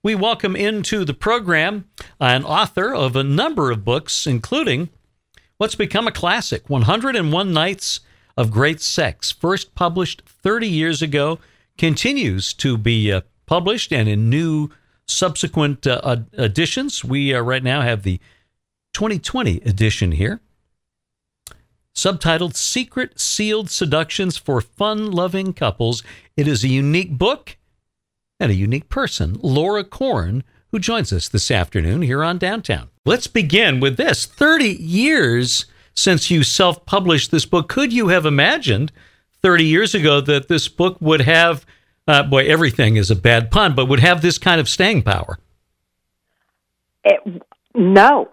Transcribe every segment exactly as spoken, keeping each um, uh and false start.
we welcome into the program an author of a number of books, including what's become a classic, one hundred and one Nights of Great Sex, first published thirty years ago, continues to be uh, published and in new subsequent uh, editions. We uh, right now have the twenty twenty edition here, subtitled Secret Sealed Seductions for Fun-Loving Couples. It is a unique book and a unique person, Laura Korn, who joins us this afternoon here on Downtown. Let's begin with this. thirty years since you self-published this book. Could you have imagined thirty years ago that this book would have, uh, boy, everything is a bad pun, but would have this kind of staying power? It, no.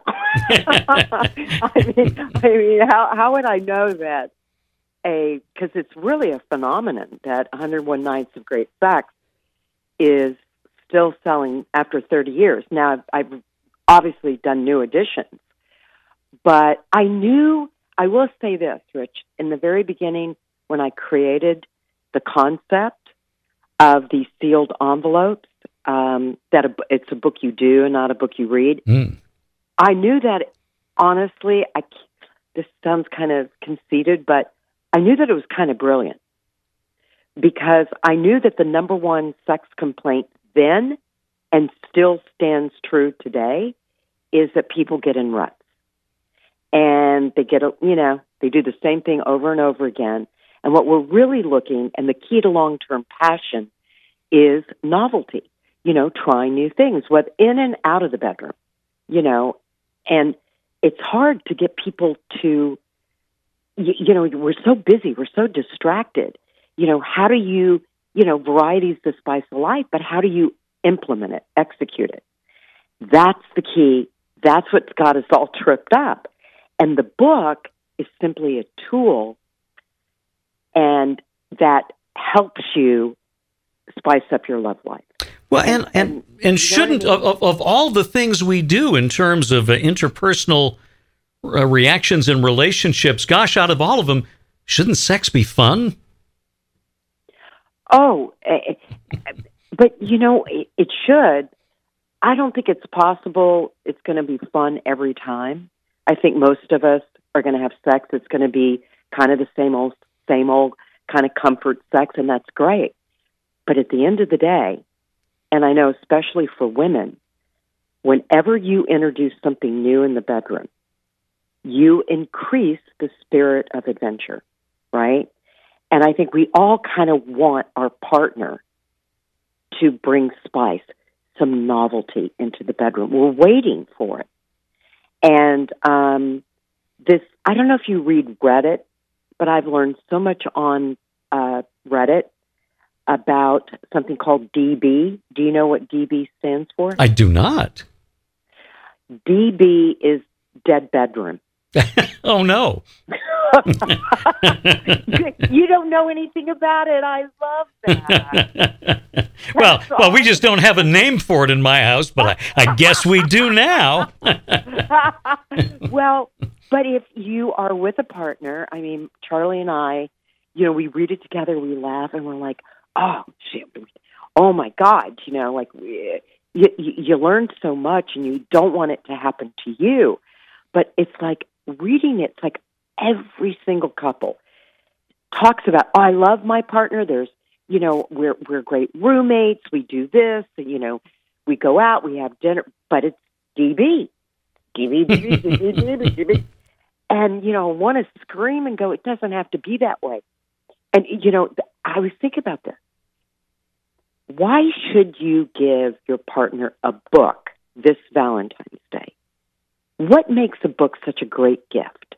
I mean, I mean, how how would I know that? A because it's really a phenomenon that one hundred and one Nights of Great Sex is still selling after thirty years. Now, I've, I've obviously done new editions, but I knew, I will say this, Rich, in the very beginning when I created the concept of these sealed envelopes, um, that a, it's a book you do and not a book you read, Mm. I knew that, honestly, I, this sounds kind of conceited, but I knew that it was kind of brilliant. Because I knew that the number one sex complaint then, and still stands true today, is that people get in ruts. And they get, a, you know, they do the same thing over and over again. And what we're really looking, and the key to long-term passion, is novelty. You know, trying new things, whether in and out of the bedroom, you know. And it's hard to get people to, you, you know, we're so busy, we're so distracted. You know, how do you, you know, variety's the spice of life, but how do you implement it, execute it? That's the key. That's what's got us all tripped up. And the book is simply a tool and that helps you spice up your love life. Well, and and, and shouldn't, of, of, of all the things we do in terms of uh, interpersonal uh, reactions and relationships, gosh, out of all of them, shouldn't sex be fun? Oh, uh, but, you know, it, it should. I don't think it's possible it's going to be fun every time. I think most of us are going to have sex that's going to be kind of the same old, same old kind of comfort sex, and that's great. But at the end of the day, and I know especially for women, whenever you introduce something new in the bedroom, you increase the spirit of adventure, right? And I think we all kind of want our partner to bring spice, some novelty into the bedroom. We're waiting for it. And um, this, I don't know if you read Reddit, but I've learned so much on uh, Reddit about something called D B. Do you know what D B stands for? I do not. D B is dead bedroom. Oh, no. You don't know anything about it. I love that. well, awesome. well, we just don't have a name for it in my house, but I, I guess we do now. Well, but if you are with a partner, I mean, Charlie and I, you know, we read it together, we laugh, and we're like, oh, shit, oh my God, you know, like we, you, you learn so much and you don't want it to happen to you. But it's like reading it, it's like every single couple talks about, oh, I love my partner. There's, you know, we're we're great roommates. We do this, and, you know, we go out, we have dinner, but it's D B. D B, D B, D B, D B, D B. And, you know, I want to scream and go, it doesn't have to be that way. And, you know, I was thinking about this. Why should you give your partner a book this Valentine's Day? What makes a book such a great gift?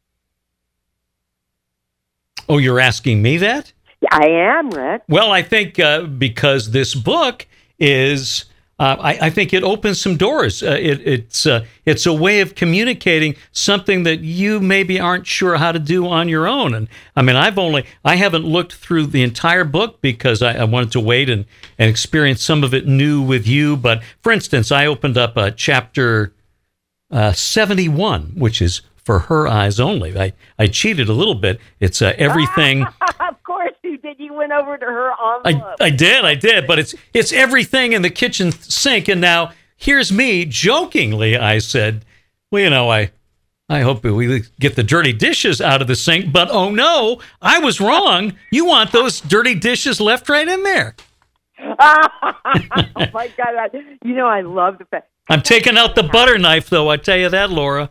Oh, you're asking me that? Yeah, I am, Rick. Well, I think uh, because this book is, uh, I, I think it opens some doors. Uh, it, it's uh, it's a way of communicating something that you maybe aren't sure how to do on your own. And I mean, I've only, I haven't looked through the entire book because I, I wanted to wait and, and experience some of it new with you. But for instance, I opened up uh, chapter uh, seventy-one, which is For Her Eyes Only. I, I cheated a little bit. It's uh, everything. Of course you did. You went over to her envelope. I, I did, I did. But it's it's everything in the kitchen sink. And now here's me jokingly. I said, well, you know, I I hope we get the dirty dishes out of the sink. But oh no, I was wrong. You want those dirty dishes left right in there. Oh my God! I, you know, I love the fact. I'm taking out the butter knife, though. I tell you that, Laura.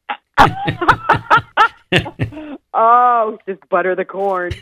Oh, just butter the corn.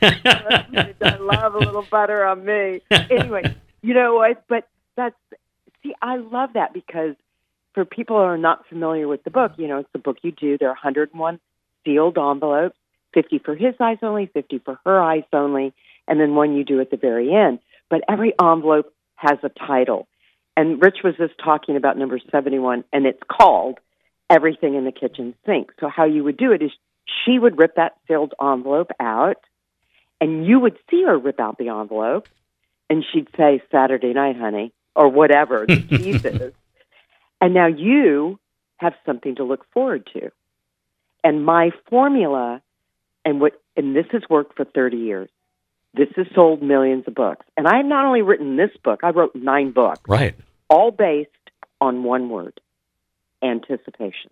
I love a little butter on me. Anyway, you know what? But that's, see, I love that because for people who are not familiar with the book, you know, it's the book you do. There are one hundred one sealed envelopes, fifty for his eyes only, fifty for her eyes only, and then one you do at the very end. But every envelope has a title. And Rich was just talking about number seventy-one, and it's called Everything in the Kitchen Sink. So how you would do it is she would rip that sealed envelope out, and you would see her rip out the envelope, and she'd say, Saturday night, honey, or whatever the tease is. And now you have something to look forward to. And my formula, and what, and this has worked for thirty years. This has sold millions of books. And I have not only written this book, I wrote nine books. Right. All based on one word, anticipation.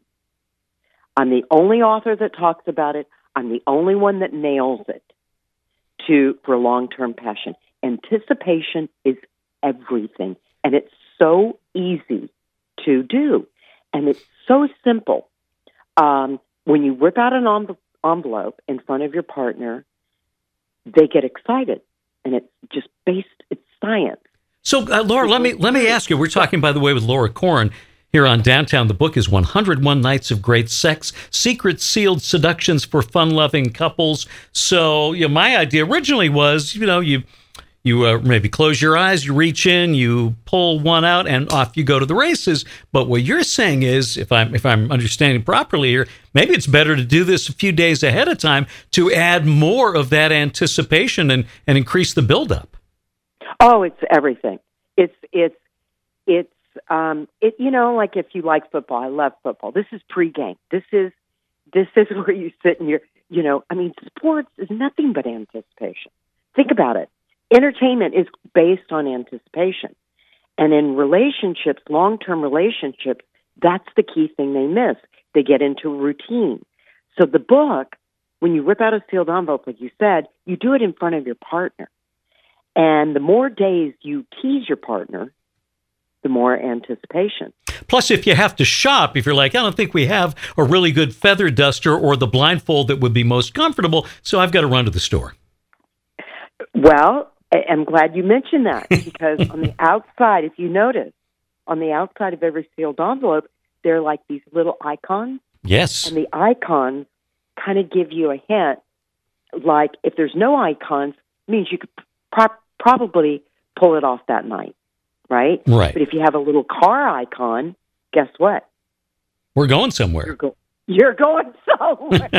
I'm the only author that talks about it. I'm the only one that nails it to for long-term passion. Anticipation is everything, and it's so easy to do, and it's so simple. Um, when you rip out an envelope in front of your partner, they get excited, and it's just based. It's science. So, uh, Laura, let me let me ask you. We're talking, by the way, with Laura Corn here on Downtown. The book is one hundred one Nights of Great Sex, Secret Sealed Seductions for Fun-Loving Couples. So, you know, my idea originally was, you know, you you uh, maybe close your eyes, you reach in, you pull one out, and off you go to the races. But what you're saying is, if I'm if I'm understanding properly here, maybe it's better to do this a few days ahead of time to add more of that anticipation and, and increase the buildup. Oh, it's everything. It's it's it's um it you know, like if you like football, I love football. This is pregame. This is this is where you sit and you're you know, I mean, sports is nothing but anticipation. Think about it. Entertainment is based on anticipation. And in relationships, long-term relationships, that's the key thing they miss. They get into routine. So the book, when you rip out a sealed envelope, like you said, you do it in front of your partner. And the more days you tease your partner, the more anticipation. Plus, if you have to shop, if you're like, I don't think we have a really good feather duster or the blindfold that would be most comfortable, so I've got to run to the store. Well, I'm glad you mentioned that, because on the outside, if you notice, on the outside of every sealed envelope, there are like these little icons. Yes. And the icons kind of give you a hint. Like, if there's no icons, it means you could pro- probably pull it off that night, right? Right. But if you have a little car icon, guess what? We're going somewhere. You're, go- you're going somewhere.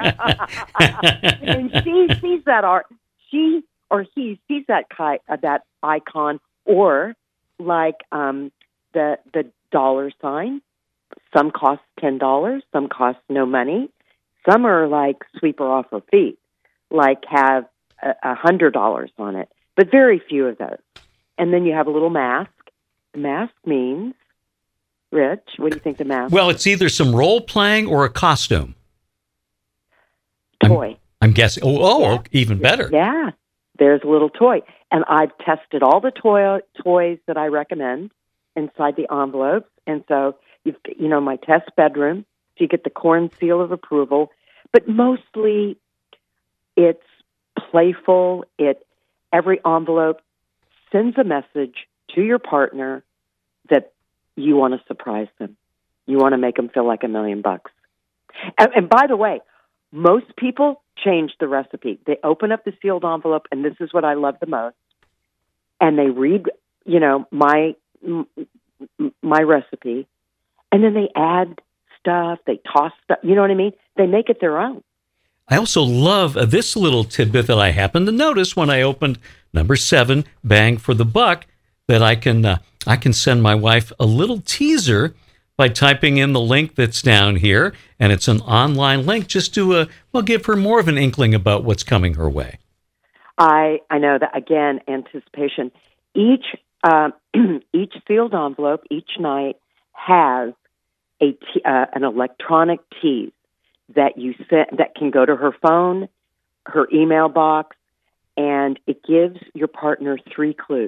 And she sees that art. She or he sees that ki- uh, that icon, or like um, the the dollar sign. Some cost ten dollars. Some cost no money. Some are like sweep her off her feet, like have a, a hundred dollars on it, but very few of those. And then you have a little mask. The mask means, Rich, what do you think the mask Well, it's either some role-playing or a costume. Toy. I'm, I'm guessing. Oh, oh Yeah. even better. Yeah, there's a little toy. And I've tested all the toy toys that I recommend inside the envelopes. And so, you've, you know, my test bedroom, so you get the Corn seal of approval. But mostly, it's playful. It every envelope sends a message to your partner that you want to surprise them. You want to make them feel like a million bucks. And, and by the way, most people change the recipe. They open up the sealed envelope, and this is what I love the most. And they read, you know, my my recipe, and then they add stuff. They toss stuff. You know what I mean? They make it their own. I also love uh, this little tidbit that I happened to notice when I opened number seven, Bang for the Buck, that I can uh, I can send my wife a little teaser by typing in the link that's down here, and it's an online link just to uh, well give her more of an inkling about what's coming her way. I I know that, again, anticipation. Each uh, each sealed envelope each night has a t- uh, an electronic tease that you send that can go to her phone, her email box, and it gives your partner three clues.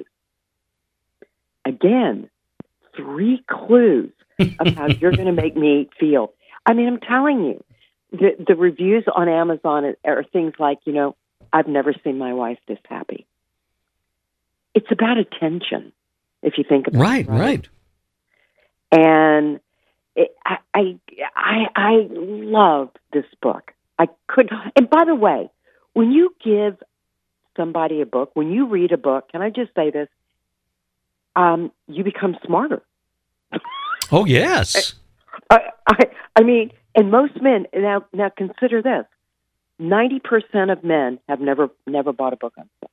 Again, three clues of how you're going to make me feel. I mean, I'm telling you, the the reviews on Amazon are things like, you know, I've never seen my wife this happy. It's about attention, if you think about right, it. Right, right. And it, I, I, I, I love this book. I could, and by the way, when you give somebody a book, when you read a book, can I just say this? Um, you become smarter. Oh, yes. I, I, I mean, and most men, now, now consider this. ninety percent of men have never, never bought a book on sex.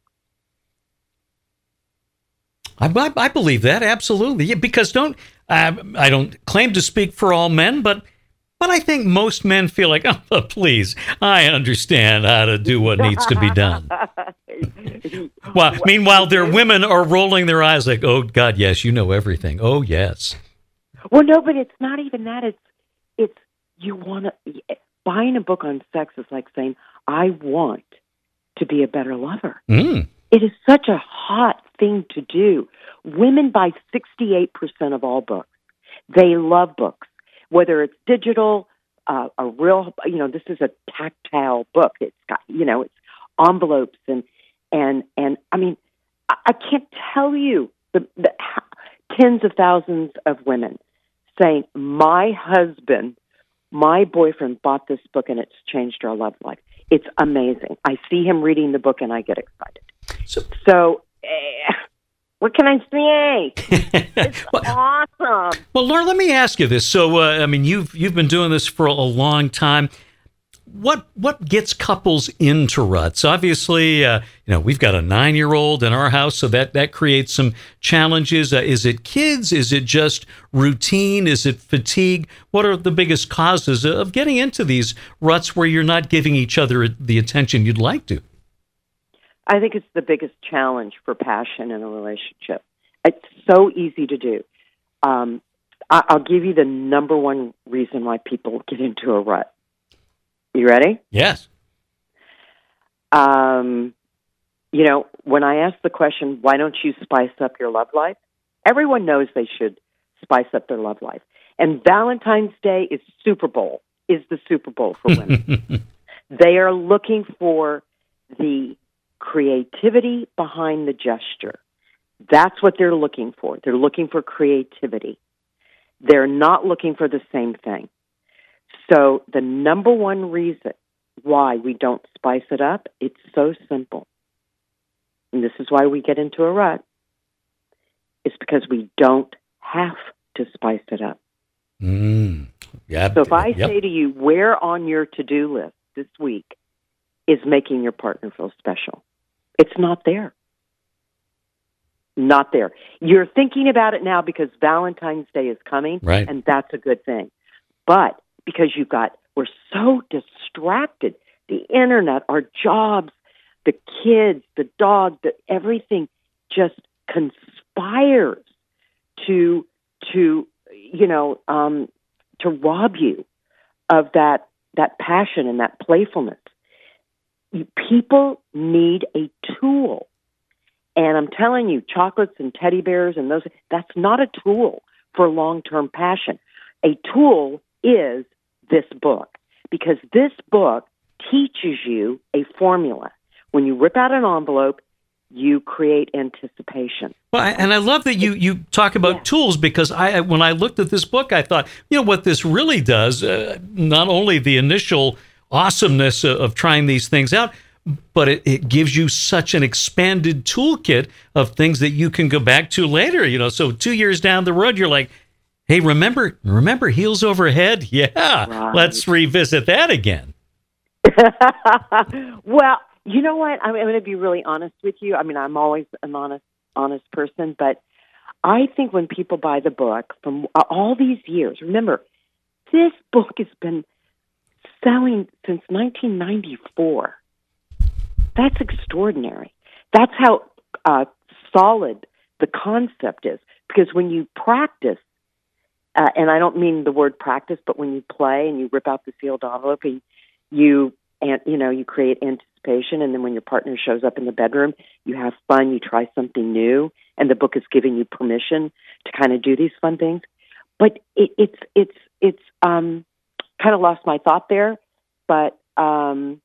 I, I, I believe that, absolutely. Yeah, because don't uh, I don't claim to speak for all men, but but I think most men feel like, oh, please, I understand how to do what needs to be done. Well, meanwhile, their women are rolling their eyes like, oh, God, yes, you know everything. Oh, yes. Well, no, but it's not even that. It's it's you want to buying a book on sex is like saying, I want to be a better lover. Mm. It is such a hot thing to do. Women buy sixty-eight percent of all books. They love books, whether it's digital, uh, a real, you know, this is a tactile book. It's got, you know, it's envelopes and, and, and I mean, I, I can't tell you the, the tens of thousands of women saying, my husband, my boyfriend bought this book and it's changed our love life. It's amazing. I see him reading the book and I get excited. So, so eh, what can I say? It's well, awesome. Well, Laura, let me ask you this. So, uh, I mean, you've you've been doing this for a long time. What what gets couples into ruts? Obviously, uh, you know, we've got a nine-year-old in our house, so that, that creates some challenges. Uh, is it kids? Is it just routine? Is it fatigue? What are the biggest causes of getting into these ruts where you're not giving each other the attention you'd like to? I think it's the biggest challenge for passion in a relationship. It's so easy to do. Um, I- I'll give you the number one reason why people get into a rut. You ready? Yes. Um, you know, when I ask the question, why don't you spice up your love life? Everyone knows they should spice up their love life. And Valentine's Day is Super Bowl, is the Super Bowl for women. They are looking for the creativity behind the gesture. That's what they're looking for. They're looking for creativity. They're not looking for the same thing. So the number one reason why we don't spice it up, it's so simple. And this is why we get into a rut. It's because we don't have to spice it up. Mm, yeah, so if I yep. say to you, where on your to-do list this week is making your partner feel special? It's not there. Not there. You're thinking about it now because Valentine's Day is coming, right. And that's a good thing. But because you've got, we're so distracted. The internet, our jobs, the kids, the dog, the everything just conspires to, to you know, um, to rob you of that that passion and that playfulness. People need a tool. And I'm telling you, chocolates and teddy bears and those, that's not a tool for long-term passion. A tool is this book, because this book teaches you a formula. When you rip out an envelope, you create anticipation. Well, I, and I love that you, you talk about yeah. tools, because I when I looked at this book, I thought, you know, what this really does, uh, not only the initial awesomeness of, of trying these things out, but it, it gives you such an expanded toolkit of things that you can go back to later. You know, so two years down the road, you're like, hey, remember, remember heels over head? Yeah, right. Let's revisit that again. Well, you know what? I'm, I'm going to be really honest with you. I mean, I'm always an honest, honest person, but I think when people buy the book from all these years, remember, this book has been selling since nineteen ninety-four. That's extraordinary. That's how uh, solid the concept is. Because when you practice, uh, and I don't mean the word practice, but when you play and you rip out the sealed envelope and you, and you know, you create anticipation, and then when your partner shows up in the bedroom, you have fun, you try something new, and the book is giving you permission to kind of do these fun things. But it, it's it's it's um, kind of lost my thought there, but. Um,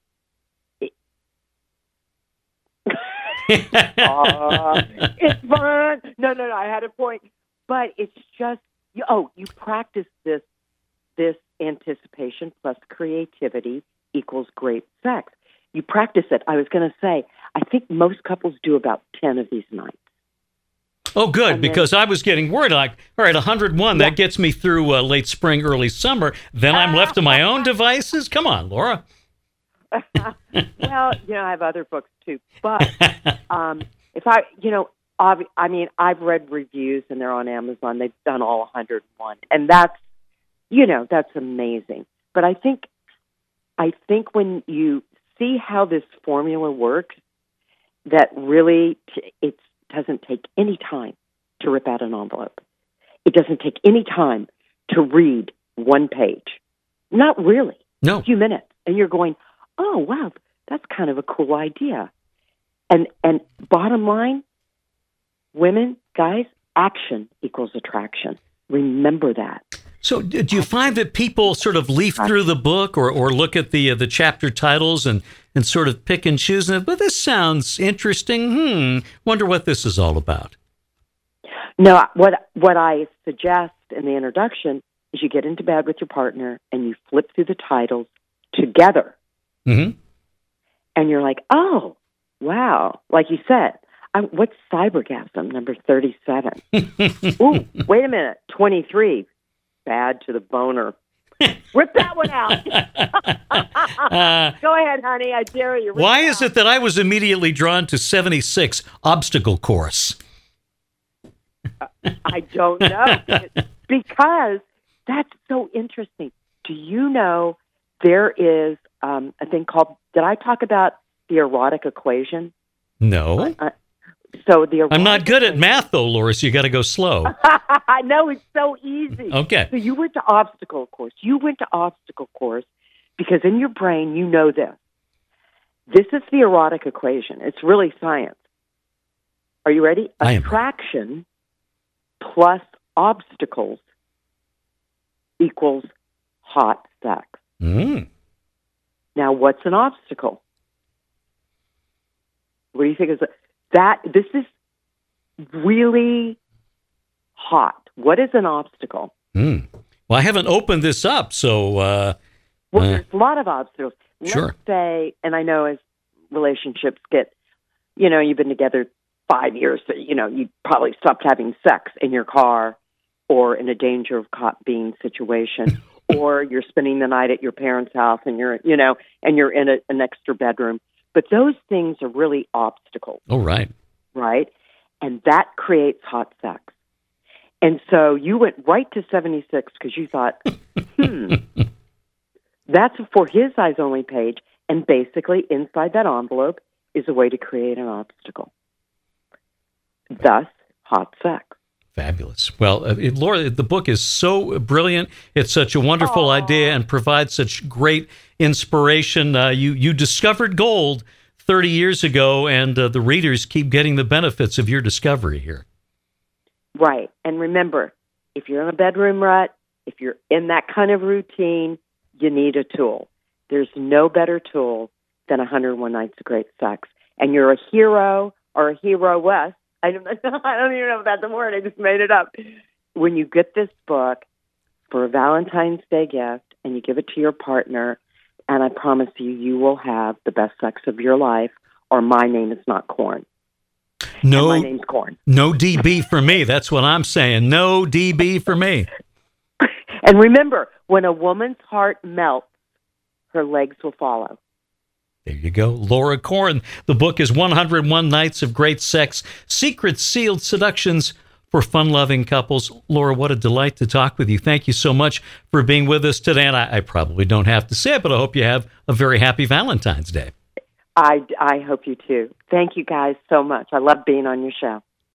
uh, it's fun. No, no, no. I had a point, but it's just oh, you practice this. This anticipation plus creativity equals great sex. You practice it. I was going to say, I think most couples do about ten of these nights. Oh, good, and because then, I was getting worried. Like, all right, one hundred one, yeah. That gets me through uh, late spring, early summer. Then I'm left to my own devices. Come on, Laura. Well, you know, I have other books too. But um, if I, you know, ob- I mean, I've read reviews and they're on Amazon. They've done all one hundred one. And that's, you know, that's amazing. But I think, I think when you see how this formula works, that really t- it doesn't take any time to rip out an envelope. It doesn't take any time to read one page. Not really. No. A few minutes. And you're going, oh, wow, that's kind of a cool idea. And and bottom line, women, guys, action equals attraction. Remember that. So do you find that people sort of leaf through the book or, or look at the uh, the chapter titles and, and sort of pick and choose? And, well, this sounds interesting. Hmm, wonder what this is all about. No, what what I suggest in the introduction is you get into bed with your partner and you flip through the titles together. Mm-hmm. And you're like, oh, wow. Like you said, I, what's cybergasm, number thirty-seven? Ooh, wait a minute, twenty-three. Bad to the boner. Rip that one out. uh, Go ahead, honey. I dare you. Rip why it is out. it that I was immediately drawn to seventy-six, obstacle course? uh, I don't know. Because that's so interesting. Do you know there is um, a thing called, did I talk about the erotic equation? No. Uh, so the I'm not good at math, though, Laura, so you got to go slow. I know, it's so easy. Okay. So you went to obstacle course. You went to obstacle course because in your brain, you know this. This is the erotic equation. It's really science. Are you ready? I am. Attraction plus obstacles equals hot sex. Mm. Now, what's an obstacle? What do you think is a, that? This is really hot. What is an obstacle? Mm. Well, I haven't opened this up, so... Uh, well, uh, there's a lot of obstacles. Let's sure. say, and I know as relationships get, you know, you've been together five years, so, you know, you probably stopped having sex in your car or in a danger of caught being situation, or you're spending the night at your parents' house and you're, you know, and you're in a, an extra bedroom. But those things are really obstacles. Oh, right. Right? And that creates hot sex. And so you went right to seventy-six because you thought, hmm, that's for his eyes only page. And basically inside that envelope is a way to create an obstacle. Thus, hot sex. Fabulous. Well, uh, it, Laura, the book is so brilliant. It's such a wonderful Aww. idea and provides such great inspiration. Uh, you, you discovered gold thirty years ago, and uh, the readers keep getting the benefits of your discovery here. Right. And remember, if you're in a bedroom rut, if you're in that kind of routine, you need a tool. There's no better tool than one hundred one Nights of Great Sex. And you're a hero or a hero-less. I don't, I don't even know if that's a word. I just made it up. When you get this book for a Valentine's Day gift and you give it to your partner, and I promise you, you will have the best sex of your life, or my name is not Corn. No, and my name's Corn. No D B for me. That's what I'm saying. No D B for me. And remember, when a woman's heart melts, her legs will follow. There you go. Laura Corn. The book is one hundred one Nights of Great Sex, Secret Sealed Seductions for Fun-Loving Couples. Laura, what a delight to talk with you. Thank you so much for being with us today. And I, I probably don't have to say it, but I hope you have a very happy Valentine's Day. I, I hope you too. Thank you guys so much. I love being on your show.